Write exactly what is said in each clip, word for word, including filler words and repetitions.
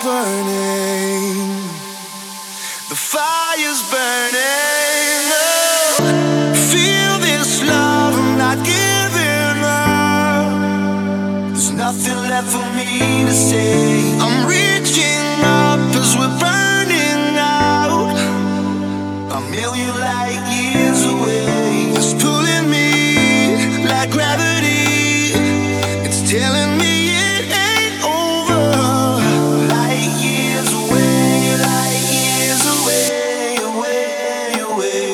burning. The fire's burning. Oh, feel this love, I'm not giving up. There's nothing left for me to say. I'm reaching up as we're burning out. A million light years away. It's pulling me like gravity. It's telling me it ain't over. Light years away, light years away, away, away.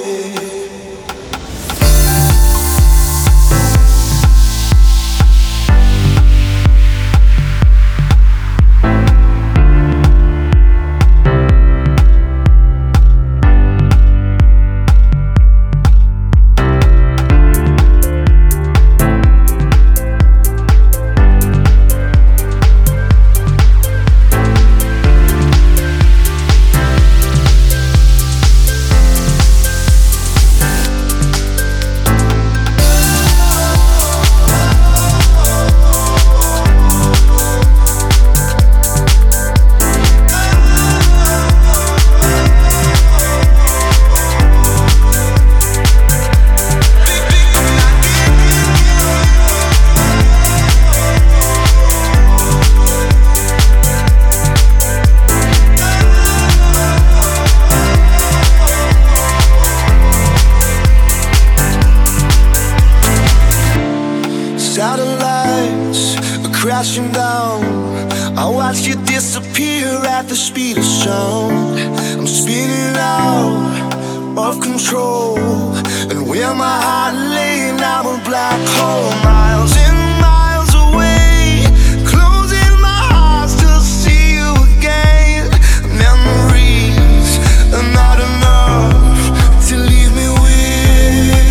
Satellites are crashing down. I watch you disappear at the speed of sound. I'm spinning out of control, and where my heart laying, I'm a black hole. Miles and miles away, closing my eyes to see you again. Memories are not enough to leave me with.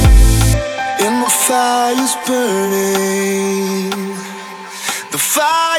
And the fire's burning. The fire